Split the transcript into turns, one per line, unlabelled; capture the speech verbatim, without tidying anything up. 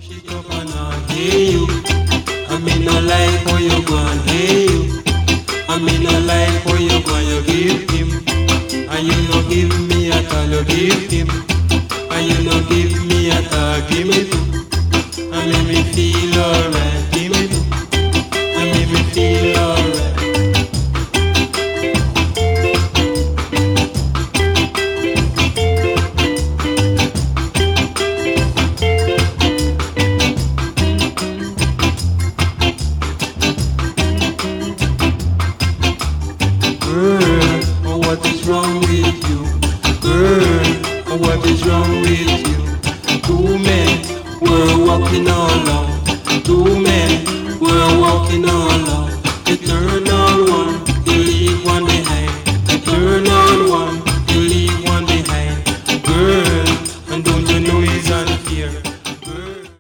Push it up and I hear you. I mean no like how you go and hear you. I mean no like how you go and you give him. And you no give me at all, you give him. And you no give me at all, give me too. And make me feel alright, give me too. And make me feel alright. Girl, what is wrong with you? Girl, what is wrong with you? Two men were walking along. Two